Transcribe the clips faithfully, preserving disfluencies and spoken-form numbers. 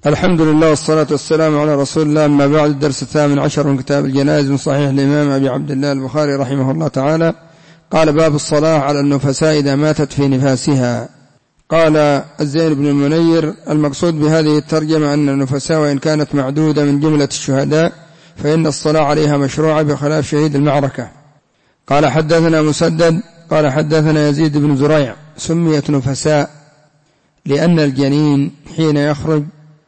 الحمد لله والصلاة والسلام على رسول الله. أما بعد، الدرس الثامن عشر من كتاب الجنائز من صحيح الإمام أبي عبد الله البخاري رحمه الله تعالى. قال: باب الصلاة على النفساء إذا ماتت في نفاسها. قال الزين بن المنير: المقصود بهذه الترجمة أن النفساء وإن كانت معدودة من جملة الشهداء فإن الصلاة عليها مشروعة بخلاف شهيد المعركة. قال: حدثنا مسدد قال: حدثنا يزيد بن زريع. سميت نفساء لأن الجنين حين يخرج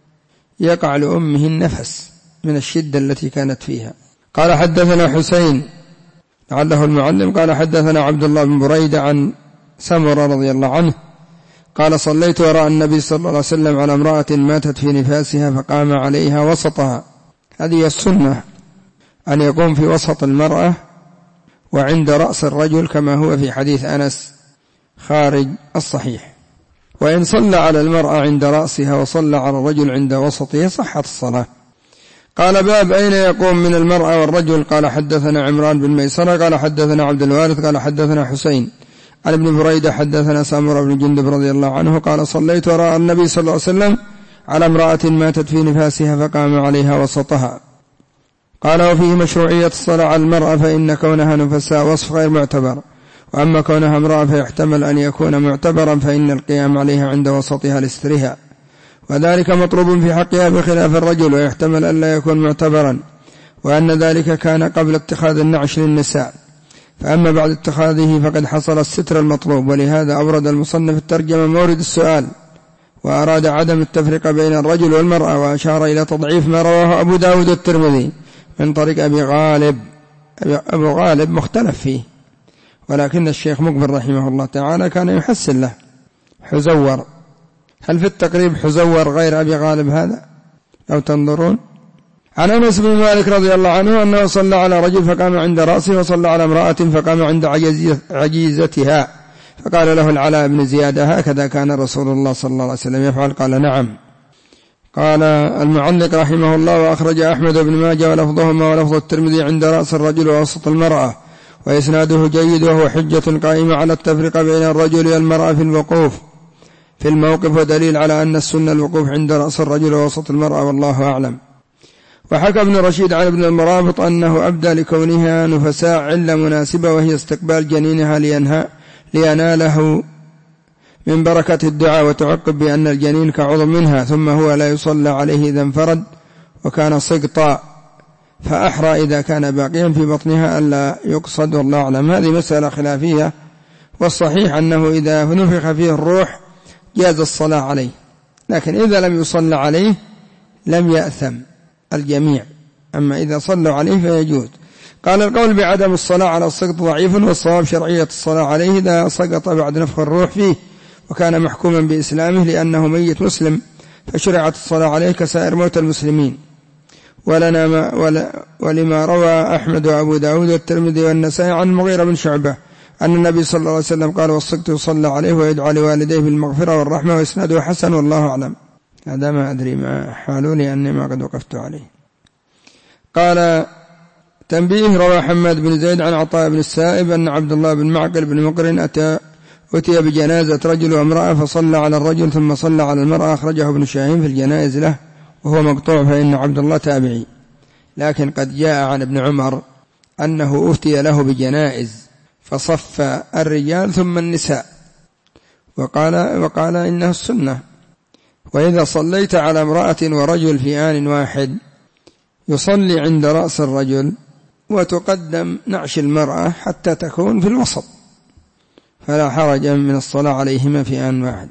يقع لأمه النفس من الشدة التي كانت فيها. قال: حدثنا حسين لعله المعلم قال: حدثنا عبد الله بن بريدة عن سمرة رضي الله عنه قال: صليت وراء النبي صلى الله عليه وسلم على امرأة ماتت في نفاسها فقام عليها وسطها. هذه السنة أن يقوم في وسط المرأة وعند رأس الرجل كما هو في حديث أنس خارج الصحيح. وإن صلى على المرأة عند رأسها وصلى على الرجل عند وسطه صحت الصلاة. قال: باب أين يقوم من المرأة والرجل. قال: حدثنا عمران بن ميسرة قال: حدثنا عبد الوارث قال: حدثنا حسين عن ابن بريدة حدثنا سامر بن جندب رضي الله عنه قال: صليت وراء النبي صلى الله عليه وسلم على امرأة ماتت في نفاسها فقام عليها وسطها. قال: وفيه مشروعية الصلاة على المرأة، فإن كونها نفساء وصف غير معتبر، وأما كونها امرأة فيحتمل أن يكون معتبرا، فإن القيام عليها عند وسطها لاسترها، وذلك مطلوب في حقها بخلاف الرجل، ويحتمل أن لا يكون معتبرا، وأن ذلك كان قبل اتخاذ النعش للنساء، فأما بعد اتخاذه فقد حصل الستر المطلوب. ولهذا أورد المصنف الترجمة مورد السؤال، وأراد عدم التفرقة بين الرجل والمرأة، وأشار إلى تضعيف ما رواه أبو داود الترمذي من طريق أبي غالب. أبو غالب مختلف فيه، ولكن الشيخ مقبل رحمه الله تعالى كان يحسن له حزور. هل في التقريب حزور غير أبي غالب هذا لو تنظرون؟ عن أنس بن مالك رضي الله عنه أنه صلى على رجل فقام عند رأسه، وصلى على امرأة فقام عند عجيزتها، فقال له العلاء بن زياد: هكذا كان رسول الله صلى الله عليه وسلم يفعل؟ قال: نعم. قال المعلق رحمه الله: وأخرج أحمد بن ماجه ولفظهما ولفظ الترمذي عند رأس الرجل ووسط المرأة، وإسناده جيد، وهو حجة قائمة على التفرقة بين الرجل والمرأة في الوقوف في الموقف، ودليل على أن السنة الوقوف عند رأس الرجل ووسط المرأة، والله أعلم. وحكى ابن رشيد عن ابن المرابط أنه أبدى لكونها نفساء علة مناسبة، وهي استقبال جنينها لينهى ليناله من بركة الدعاء، وتعقب بأن الجنين كعضو منها، ثم هو لا يصلى عليه إذا انفرد وكان سقطا، فأحرى إذا كان باقيا في بطنها ألا يقصد، والله أعلم. هذه مسألة خلافية، والصحيح أنه إذا نفخ فيه الروح جاز الصلاة عليه، لكن إذا لم يصلى عليه لم يأثم الجميع، أما إذا صلوا عليه فيجوز. قال: القول بعدم الصلاة على السقط ضعيف، والصواب شرعية الصلاة عليه إذا سقط بعد نفخ الروح فيه وكان محكوما بإسلامه، لأنه ميت مسلم فشرعت الصلاة عليه كسائر موت المسلمين. ولنا ما ولا ولما روى أحمد وأبو داود والترمذي والنسائي عن المغيرة بن شعبة أن النبي صلى الله عليه وسلم قال: والسقط يصلى عليه ويدعى لوالديه بالمغفرة والرحمة، وإسناده حسن، والله أعلم. هذا ما أدري ما حاله لأني ما قد وقفت عليه. قال: تنبيه: روى حماد بن زيد عن عطاء بن السائب أن عبد الله بن معقل بن مقرن أتى أتي بجنازة رجل وامرأة فصلى على الرجل ثم صلى على المرأة، أخرجه ابن شاهين في الجنائز له، وهو مقطوع، فإن عبد الله تابعي، لكن قد جاء عن ابن عمر أنه أفتي له بجنائز فصف الرجال ثم النساء، وقال, وقال إنه السنة. وإذا صليت على امرأة ورجل في آن واحد يصلي عند رأس الرجل، وتقدم نعش المرأة حتى تكون في الوسط، فلا حرج من الصلاة عليهما في آن واحد.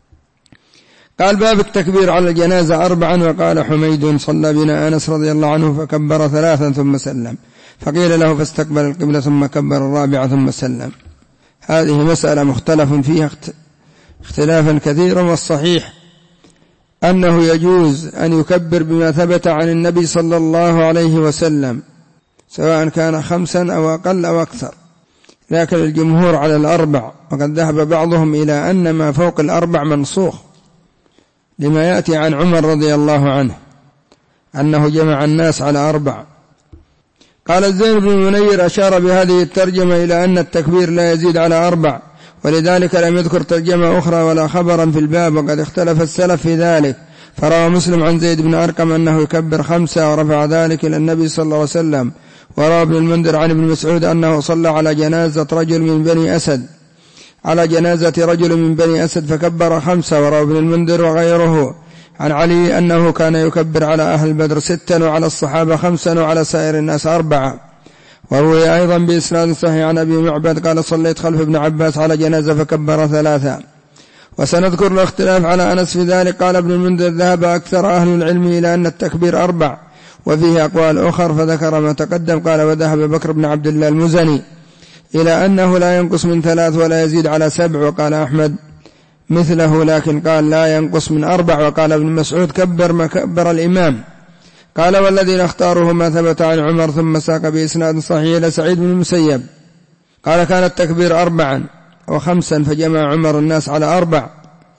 قال: باب التكبير على الجنازة أربعا. وقال حميد: صلى بنا أنس رضي الله عنه فكبر ثلاثا ثم سلم، فقيل له فاستقبل القبلة ثم كبر الرابعة ثم سلم. هذه مسألة مختلف فيها اختلافا كثيرا، والصحيح أنه يجوز أن يكبر بما ثبت عن النبي صلى الله عليه وسلم، سواء كان خمسا أو أقل أو أكثر، لكن الجمهور على الأربع، وقد ذهب بعضهم إلى أن ما فوق الأربع منسوخ، لما يأتي عن عمر رضي الله عنه أنه جمع الناس على أربع. قال الزين بن المنير: أشار بهذه الترجمة إلى أن التكبير لا يزيد على أربع، ولذلك لم يذكر ترجمة أخرى ولا خبرا في الباب، وقد اختلف السلف في ذلك، فروى مسلم عن زيد بن أرقم أنه يكبر خمسة ورفع ذلك إلى النبي صلى الله عليه وسلم. وروى ابن المنذر عن ابن مسعود أنه صلى على جنازة رجل من بني أسد على جنازة رجل من بني أسد فكبر خمسة. وروى ابن المنذر وغيره عن علي أنه كان يكبر على أهل بدر ستا وعلى الصحابة خمسا وعلى سائر الناس أربعة. وروي أيضا بإسناد صحيح عن أبي معبد قال صليت خلف ابن عباس على جنازة فكبر ثلاثة. وسنذكر الاختلاف على أنس في ذلك. قال ابن المنذر ذهب أكثر أهل العلم إلى أن التكبير أربع وفيه أقوال أخر فذكر ما تقدم. قال وذهب بكر بن عبد الله المزني إلى أنه لا ينقص من ثلاث ولا يزيد على سبع. وقال أحمد مثله لكن قال لا ينقص من أربع. وقال ابن مسعود كبر ما كبر الإمام. قال والذين اختاروه ما ثبت عن عمر. ثم ساق بإسناد صحيح إلى سعيد بن المسيب قال كان التكبير أربعا وخمسا فجمع عمر الناس على أربع،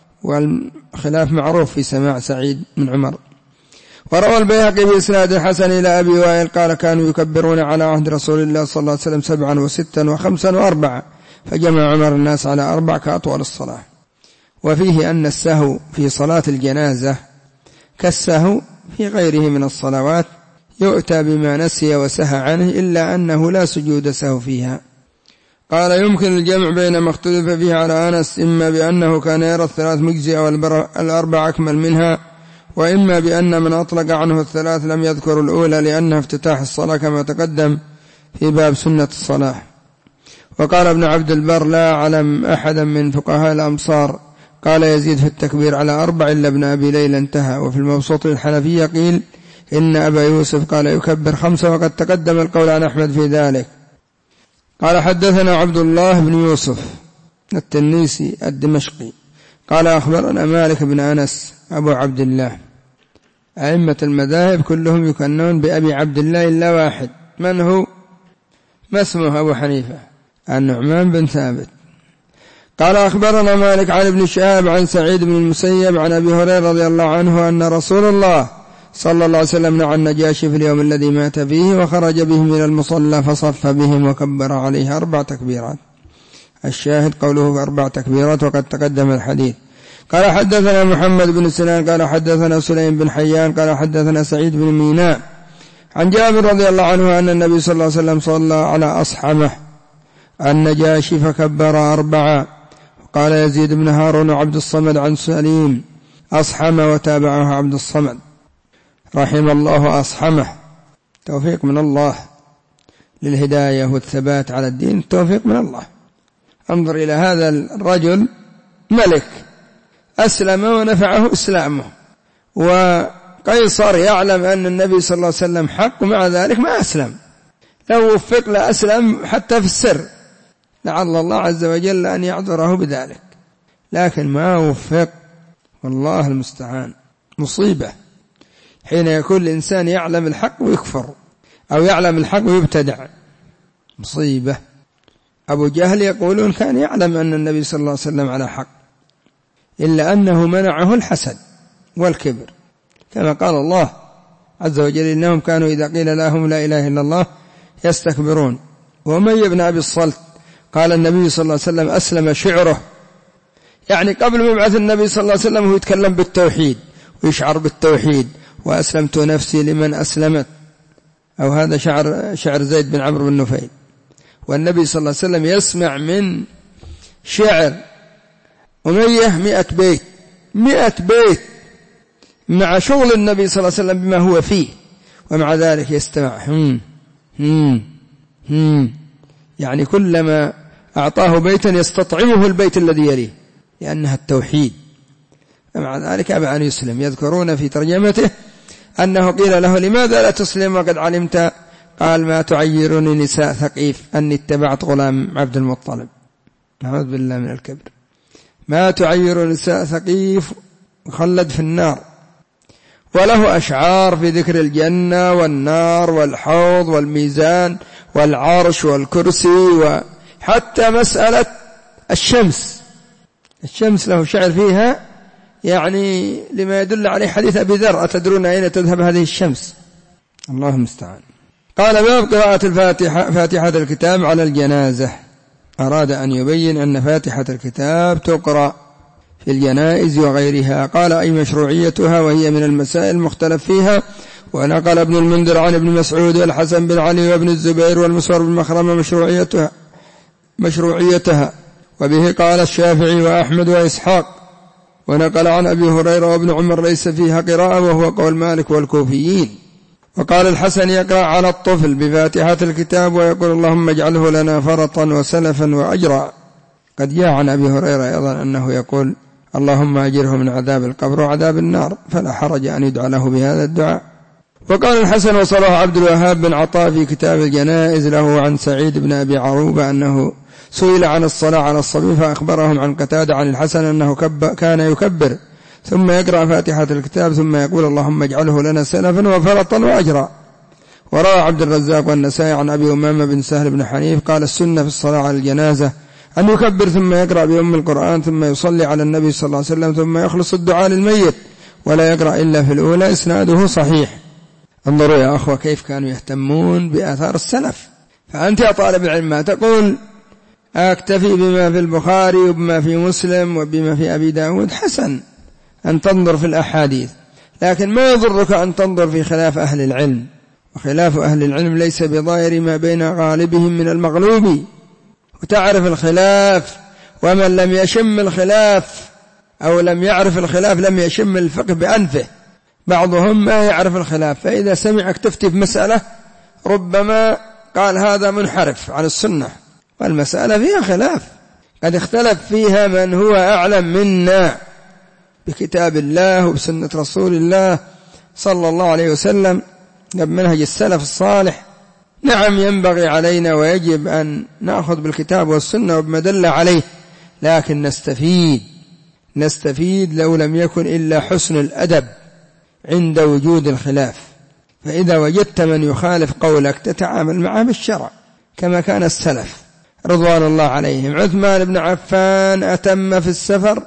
والخلاف معروف في سماع سعيد من عمر. وروى البيهقي بإسناد حسن إلى أبي وائل قال كانوا يكبرون على عهد رسول الله صلى الله عليه وسلم سبعا وستا وخمسا وأربعا فجمع عمر الناس على أربع كأطول الصلاة. وفيه أن السهو في صلاة الجنازة كالسهو في غيره من الصلوات يؤتى بما نسي وسهى عنه إلا أنه لا سجود سهو فيها. قال يمكن الجمع بين ما اختلف فيه على أنس إما بأنه كان يرى الثلاث مجزئة والأربع أكمل منها، وإما بأن من أطلق عنه الثلاث لم يذكر الأولى لأنها افتتاح الصلاة كما تقدم في باب سنة الصلاة. وقال ابن عبد البر لا أعلم أحدا من فقهاء الأمصار قال يزيد في التكبير على أربع إلا ابن أبي ليلى انتهى. وفي المبسوط الحنفية قيل إن أبا يوسف قال يكبر خمسة وقد تقدم القول عن أحمد في ذلك. قال حدثنا عبد الله بن يوسف التنيسي الدمشقي قال أخبرنا مالك بن أنس أبو عبد الله. أئمة المذاهب كلهم يكنون بأبي عبد الله إلا واحد، من هو؟ ما اسمه؟ أبو حنيفة النعمان بن ثابت. قال أخبرنا مالك عن ابن شهاب عن سعيد بن المسيب عن أبي هريرة رضي الله عنه أن رسول الله صلى الله عليه وسلم نعى النجاشي في اليوم الذي مات فيه وخرج بهم من المصلى فصف بهم وكبر عليه أربع تكبيرات. الشاهد قوله أربع تكبيرات وقد تقدم الحديث. قال حدثنا محمد بن سنان قال حدثنا سليم بن حيان قال حدثنا سعيد بن ميناء عن جابر رضي الله عنه أن النبي صلى الله عليه وسلم صلى على أصحمه النجاشي فكبر أربعة. قال يزيد بن هارون وعبد الصمد عن سليم أصحمه وتابعه عبد الصمد رحم الله أصحمه. توفيق من الله للهداية والثبات على الدين، توفيق من الله. انظر إلى هذا الرجل ملك أسلم ونفعه إسلامه، وقيصر يعلم أن النبي صلى الله عليه وسلم حق ومع ذلك ما أسلم. لو وفق لأسلم حتى في السر، لعل الله عز وجل أن يعذره بذلك، لكن ما وفق، والله المستعان. مصيبة حين يكون الإنسان يعلم الحق ويكفر أو يعلم الحق ويبتدع، مصيبة. أبو جهل يقولون كان يعلم أن النبي صلى الله عليه وسلم على حق إلا أنه منعه الحسد والكبر، كما قال الله عز وجل إنهم كانوا إذا قيل لهم لا إله إلا الله يستكبرون. وأمية بن أبي الصلت قال النبي صلى الله عليه وسلم أسلم شعره، يعني قبل مبعث النبي صلى الله عليه وسلم هو يتكلم بالتوحيد ويشعر بالتوحيد، وأسلمت نفسي لمن أسلمت، أو هذا شعر, شعر زيد بن عمرو بن نفيل. والنبي صلى الله عليه وسلم يسمع من شعر أمية مئة بيت مئة بيت مع شغل النبي صلى الله عليه وسلم بما هو فيه، ومع ذلك يستمع هم هم هم يعني كلما أعطاه بيتا يستطعمه البيت الذي يليه، لأنها التوحيد. ومع ذلك أبى أن يسلم. يذكرون في ترجمته أنه قيل له لماذا لا تسلم وقد علمت؟ قال ما تعيرني نساء ثقيف أني اتبعت غلام عبد المطلب. نعوذ بالله من الكبر. ما تعير نساء ثقيف خلد في النار. وله أشعار في ذكر الجنة والنار والحوض والميزان والعرش والكرسي، وحتى مسألة الشمس الشمس له شعر فيها، يعني لما يدل عليه حديث أبي ذر أتدرون أين تذهب هذه الشمس؟ الله المستعان. قال باب قراءة الفاتحة فاتحة الكتاب على الجنازة. أراد أن يبين أن فاتحة الكتاب تقرأ في الجنائز وغيرها. قال أي مشروعيتها وهي من المسائل المختلف فيها. ونقل ابن المنذر عن ابن مسعود والحسن بن علي وابن الزبير والمسور بن مخرمة مشروعيتها مشروعيتها وبه قال الشافعي وأحمد وإسحاق. ونقل عن أبي هريرة وابن عمر ليس فيها قراءة وهو قول مالك والكوفيين. وقال الحسن يقرأ على الطفل بفاتحة الكتاب ويقول اللهم اجعله لنا فرطا وسلفا وأجرا. قد جاء عن أبي هريرة أيضا أنه يقول اللهم أجره من عذاب القبر وعذاب النار، فلا حرج أن يدعى له بهذا الدعاء. وقال الحسن وصله عبد الوهاب بن عطاء في كتاب الجنائز له عن سعيد بن أبي عروبة أنه سئل عن الصلاة على الصبي فأخبرهم عن قتادة عن الحسن أنه كان يكبر ثم يقرأ فاتحة الكتاب ثم يقول اللهم اجعله لنا سلفا وفرطا وأجرا. وروى عبد الرزاق والنسائي عن أبي أمامة بن سهل بن حنيف قال السنة في الصلاة على الجنازة أن يكبر ثم يقرأ بأم القرآن ثم يصلي على النبي صلى الله عليه وسلم ثم يخلص الدعاء للميت ولا يقرأ إلا في الأولى. إسناده صحيح. انظروا يا أخوة كيف كانوا يهتمون بآثار السلف. فأنت يا طالب العلم ما تقول أكتفي بما في البخاري وبما في مسلم وبما في أبي داود، حسن أن تنظر في الأحاديث، لكن ما يضرك أن تنظر في خلاف أهل العلم. وخلاف أهل العلم ليس بضائر ما بين غالبهم من المغلوب، وتعرف الخلاف. ومن لم يشم الخلاف أو لم يعرف الخلاف لم يشم الفقه بأنفه. بعضهم ما يعرف الخلاف، فإذا سمعك تفتي بمسألة ربما قال هذا منحرف عن السنة، والمسألة فيها خلاف، قد اختلف فيها من هو أعلم منا بكتاب الله وبسنة رسول الله صلى الله عليه وسلم بمنهج السلف الصالح. نعم ينبغي علينا ويجب أن نأخذ بالكتاب والسنة وبما دل عليه، لكن نستفيد نستفيد لو لم يكن إلا حسن الأدب عند وجود الخلاف. فإذا وجدت من يخالف قولك تتعامل معه بالشرع كما كان السلف رضوان الله عليهم. عثمان بن عفان أتم في السفر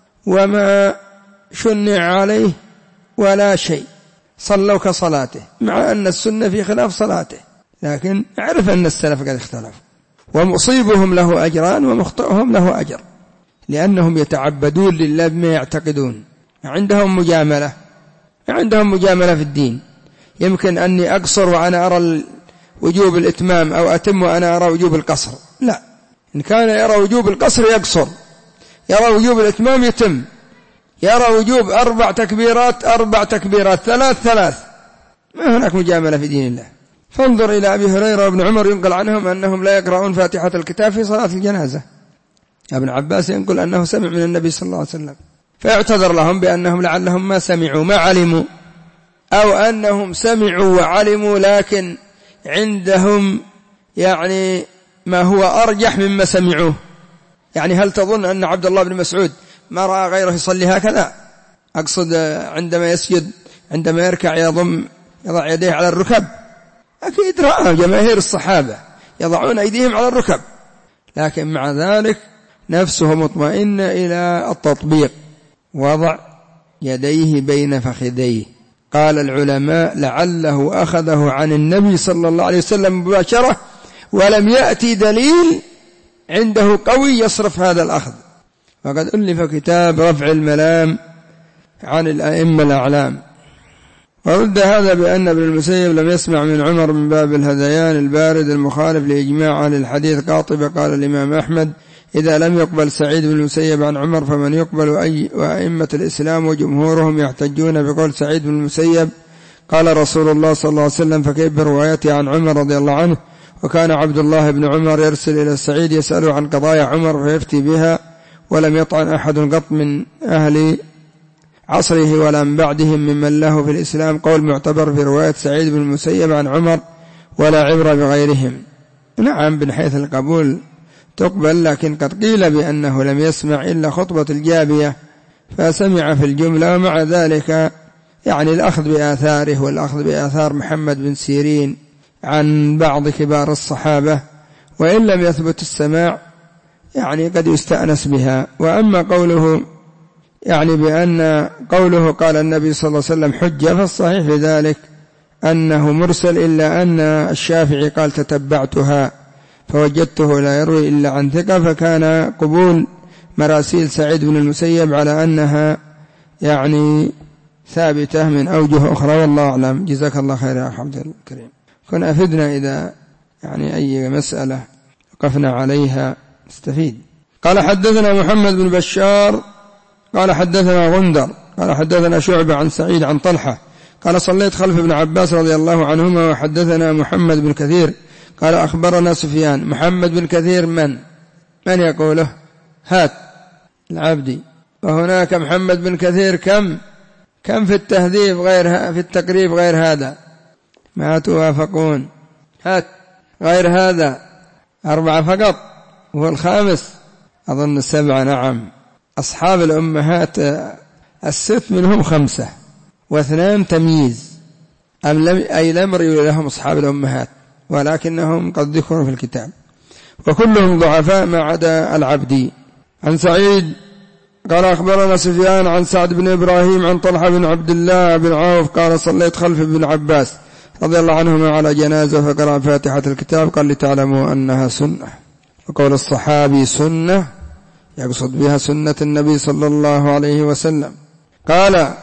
وما شنع عليه ولا شيء، صلوا كصلاته، مع أن السنة في خلاف صلاته، لكن اعرف أن السلف قد اختلف. ومصيبهم له أجران ومخطئهم له أجر، لأنهم يتعبدون لله بما يعتقدون. عندهم مجاملة عندهم مجاملة في الدين. يمكن أني أقصر وأنا أرى وجوب الإتمام، أو أتم وأنا أرى وجوب القصر. لا، إن كان يرى وجوب القصر يقصر، يرى وجوب الإتمام يتم، يرى وجوب أربع تكبيرات أربع تكبيرات، ثلاث ثلاث. ما هناك مجاملة في دين الله. فانظر إلى أبي هريرة وابن عمر ينقل عنهم أنهم لا يقرؤون فاتحة الكتاب في صلاة الجنازة. ابن عباس ينقل أنه سمع من النبي صلى الله عليه وسلم، فاعتذر لهم بأنهم لعلهم ما سمعوا ما علموا، أو أنهم سمعوا وعلموا لكن عندهم يعني ما هو أرجح مما سمعوه. يعني هل تظن أن عبد الله بن مسعود ما رأى غيره يصلي هكذا؟ أقصد عندما يسجد، عندما يركع يضم يضع يديه على الركب، أكيد رأى جماهير الصحابة يضعون أيديهم على الركب، لكن مع ذلك نفسه مطمئنة إلى التطبيق، وضع يديه بين فخذيه. قال العلماء لعله أخذه عن النبي صلى الله عليه وسلم مباشرة، ولم يأتي دليل عنده قوي يصرف هذا الأخذ. وقد ألف كتاب رفع الملام عن الأئمة الأعلام. ورد هذا بأن ابن المسيب لم يسمع من عمر من باب الهذيان البارد المخالف لإجماع أهل الحديث قاطبة. قال الإمام أحمد إذا لم يقبل سعيد بن المسيب عن عمر فمن يقبل؟ أي وأئمة الإسلام وجمهورهم يحتجون بقول سعيد بن المسيب قال رسول الله صلى الله عليه وسلم، فكيف بروايته عن عمر رضي الله عنه؟ وكان عبد الله بن عمر يرسل إلى سعيد يسأله عن قضايا عمر فيفتي بها، ولم يطعن أحد قط من أهل عصره ولا من بعدهم ممن له في الإسلام قول معتبر في رواية سعيد بن المسيب عن عمر، ولا عبرة بغيرهم. نعم من حيث القبول تقبل، لكن قد قيل بأنه لم يسمع إلا خطبة الجابية فسمع في الجملة. ومع ذلك يعني الأخذ بآثاره والأخذ بآثار محمد بن سيرين عن بعض كبار الصحابة، وإن لم يثبت السماع يعني قد يستأنس بها. وأما قوله يعني بأن قوله قال النبي صلى الله عليه وسلم حجة، فالصحيح في ذلك أنه مرسل، إلا أن الشافعي قال تتبعتها فوجدته لا يروي إلا عن ثقة، فكان قبول مراسيل سعيد بن المسيب على أنها يعني ثابتة من أوجه أخرى، والله أعلم. جزاك الله خير يا عبد الكريم. كن أفدنا إذا يعني أي مسألة وقفنا عليها نستفيد. قال حدثنا محمد بن بشار قال حدثنا غندر قال حدثنا شعبة عن سعيد عن طلحة قال صليت خلف ابن عباس رضي الله عنهما. وحدثنا محمد بن كثير قال أخبرنا سفيان. محمد بن كثير من من يقوله؟ هات العبدي. وهناك محمد بن كثير كم كم في التهذيب غير في التقريب غير هذا؟ ما توافقون؟ هات غير هذا أربعة فقط، وهو الخامس أظن سبعة. نعم، أصحاب الأمهات الست منهم خمسة واثنان تمييز، أم لم أي لم يروا لهم أصحاب الأمهات، ولكنهم قد ذكروا في الكتاب، وكلهم ضعفاء ما عدا العبدي. عن سعيد قال أخبرنا سفيان عن سعد بن إبراهيم عن طلحة بن عبد الله بن عوف قال صليت خلف ابن عباس رضي الله عنهما على جنازة فقرأ فاتحة الكتاب قال لتعلموا أنها سنة. وقول الصحابي سنة يقصد بها سنة النبي صلى الله عليه وسلم. قال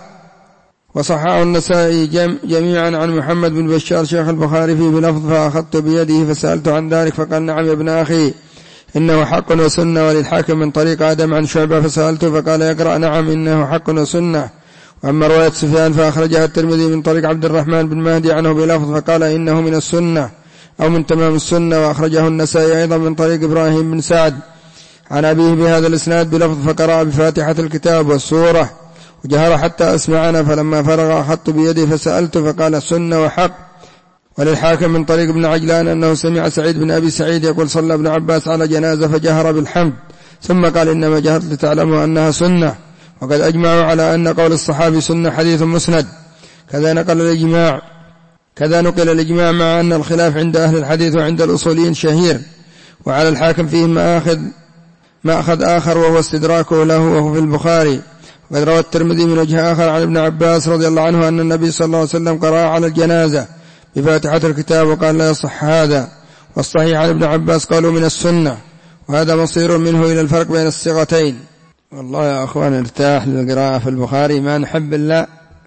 وصححه النسائي جميعا عن محمد بن بشار شيخ البخاري فيه بلفظ فأخذت بيده فسألت عن ذلك فقال نعم يا ابن أخي إنه حق وسنة. وللحاكم من طريق آدم عن شعبة فسألته فقال يقرأ نعم إنه حق وسنة. وأما رواية سفيان فأخرجها الترمذي من طريق عبد الرحمن بن مهدي عنه بلفظ فقال إنه من السنة أو من تمام السنة. وأخرجه النسائي أيضا من طريق إبراهيم بن سعد عن أبيه بهذا الإسناد بلفظ فقرأ بفاتحة الكتاب والسورة وجهر حتى أسمعنا فلما فرغ أخذت بيدي فسألته فقال سنة وحق. وللحاكم من طريق ابن عجلان أنه سمع سعيد بن أبي سعيد يقول صلى ابن عباس على جنازة فجهر بالحمد ثم قال إنما جهرت لتعلموا أنها سنة. وقد أجمعوا على أن قول الصحابي سنة حديث مسند. كذا نقل الإجماع كذا نقل الإجماع مع أن الخلاف عند أهل الحديث وعند الأصوليين شهير. وعلى الحاكم فيه مأخذ مأخذ آخر وهو استدراكه له وهو في البخاري. وقد روى الترمذي من وجه آخر عن ابن عباس رضي الله عنه أن النبي صلى الله عليه وسلم قرأ على الجنازة بفاتحة الكتاب وقال لا يصح هذا. والصحيح عن ابن عباس قالوا من السنة. وهذا مصير منه إلى الفرق بين الصيغتين. والله يا أخوان ارتاح للقراءة في البخاري ما نحب الله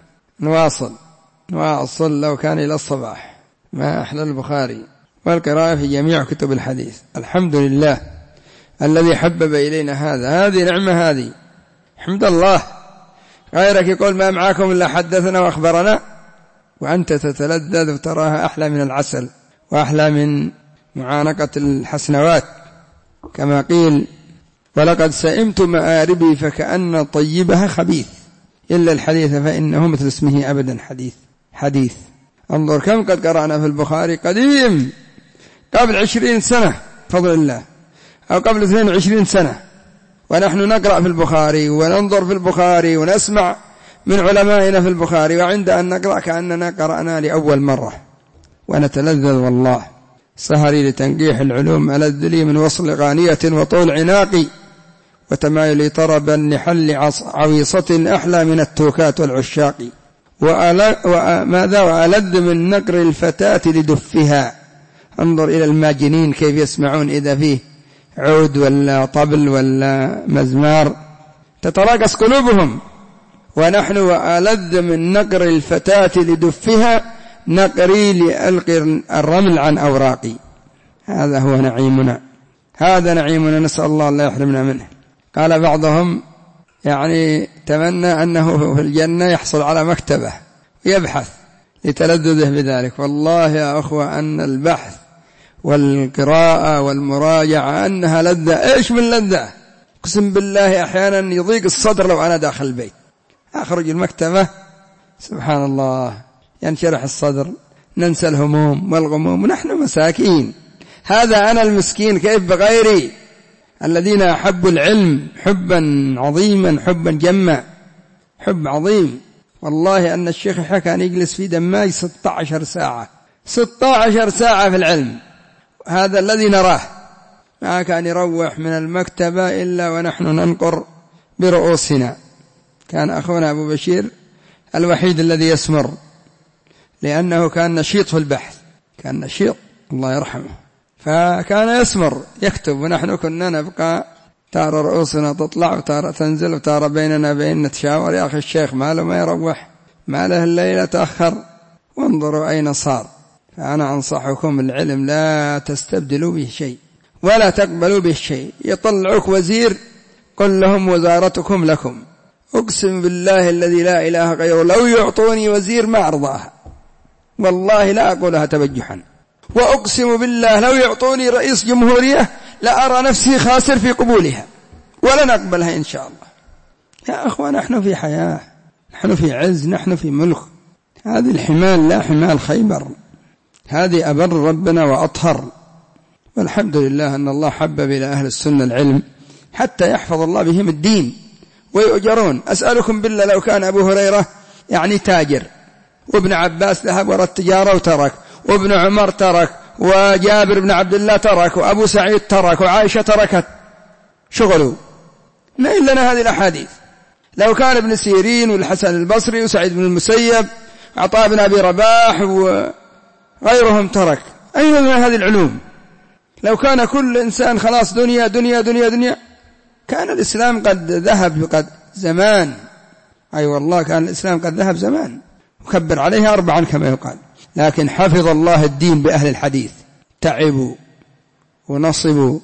نواصل نواصل لو كان إلى الصباح. ما أحلى البخاري والقراءة في جميع كتب الحديث. الحمد لله الذي حبب إلينا هذا. هذه نعمة هذه حمد الله. غيرك يقول ما معاكم إلا حدثنا وأخبرنا وأنت تتلذذ وتراها أحلى من العسل وأحلى من معانقة الحسنوات كما قيل ولقد سئمت مآربي فكأن طيبها خبيث إلا الحديث فإنه مثل اسمه أبدا حديث حديث. انظر كم قد قرأنا في البخاري قديم قبل عشرين سنة فضل الله أو قبل اثنين وعشرين سنة ونحن نقرأ في البخاري وننظر في البخاري ونسمع من علمائنا في البخاري وعند أن نقرأ كأننا قرأنا لأول مرة ونتلذذ. والله سهري لتنقيح العلوم ألذ لي من وصل غانية وطول عناقي وتمايل طربا لحل عويصة أحلى من التوكات والعشاق وماذا وألذ من نقر الفتاة لدفها. انظر إلى الماجنين كيف يسمعون إذا فيه عود ولا طبل ولا مزمار تتراقص قلوبهم. ونحن وألذ من نقر الفتاة لدفها نقري لألقي الرمل عن أوراقي. هذا هو نعيمنا هذا نعيمنا نسأل الله لا يحرمنا منه. قال بعضهم يعني تمنى أنه في الجنة يحصل على مكتبة يبحث لتلذذه بذلك. والله يا أخوة أن البحث والقراءة والمراجعة أنها لذة. إيش من لذة؟ قسم بالله أحيانا يضيق الصدر لو أنا داخل البيت أخرج المكتبة سبحان الله ينشرح الصدر ننسى الهموم والغموم ونحن مساكين. هذا أنا المسكين كيف بغيري الذين أحبوا العلم حبا عظيما حبا جما حب عظيم. والله أن الشيخ حكى أن يجلس في دماج ستة عشر ساعة ستة عشر ساعة في العلم. هذا الذي نراه ما كان يروح من المكتبة إلا ونحن ننقر برؤوسنا. كان أخونا أبو بشير الوحيد الذي يسمر لأنه كان نشيط في البحث كان نشيط الله يرحمه فكان يسمر يكتب ونحن كنا نبقى تارى رؤوسنا تطلع وتارى تنزل وتارى بيننا بين نتشاور، يا أخي الشيخ ماله ما يروح، ماله الليلة تأخر، وانظروا أين صار. فأنا أنصحكم العلم لا تستبدلوا به شيء ولا تقبلوا به شيء. يطلعوك وزير قل لهم وزارتكم لكم، أقسم بالله الذي لا إله غيره لو يعطوني وزير ما أرضاها، والله لا أقولها تبجحا، وأقسم بالله لو يعطوني رئيس جمهورية لا أرى نفسي خاسر في قبولها، ولن أقبلها إن شاء الله. يا أخوة نحن في حياة، نحن في عز، نحن في ملك. هذه الحمال لا حمال خيبر، هذه أبر ربنا وأطهر. والحمد لله أن الله حبب إلى أهل السنة العلم حتى يحفظ الله بهم الدين ويؤجرون. أسألكم بالله لو كان أبو هريرة يعني تاجر، وابن عباس ذهب وراء التجارة وترك، وابن عمر ترك، وجابر بن عبد الله ترك، وأبو سعيد ترك، وعائشة تركت، شغلوا نقل لنا هذه الأحاديث. لو كان ابن سيرين والحسن البصري وسعيد بن المسيب عطاء بن أبي رباح وغيرهم ترك، أين من هذه العلوم؟ لو كان كل إنسان خلاص دنيا دنيا دنيا دنيا كان الإسلام قد ذهب قد زمان. أي أيوة والله كان الإسلام قد ذهب زمان، وكبر عليها أربعا كما يقال. لكن حفظ الله الدين بأهل الحديث، تعبوا ونصبوا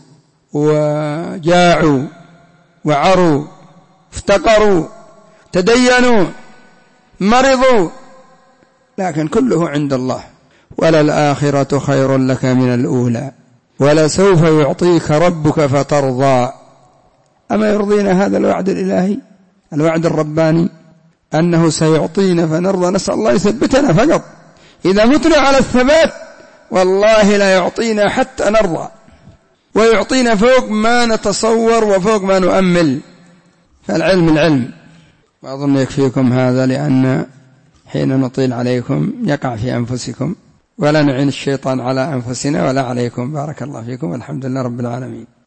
وجاعوا وعروا، افتقروا، تدينوا، مرضوا، لكن كله عند الله. وللآخرة خير لك من الأولى ولسوف يعطيك ربك فترضى. أما يرضينا هذا الوعد الإلهي، الوعد الرباني أنه سيعطينا فنرضى؟ نسأل الله يثبتنا فقط. إذا متنا على الثبات والله لا يعطينا حتى نرضى، ويعطينا فوق ما نتصور وفوق ما نؤمل. فالعلم العلم. وأظن يكفيكم هذا، لأن حين نطيل عليكم يقع في أنفسكم، ولا نعين الشيطان على أنفسنا ولا عليكم. بارك الله فيكم، والحمد لله رب العالمين.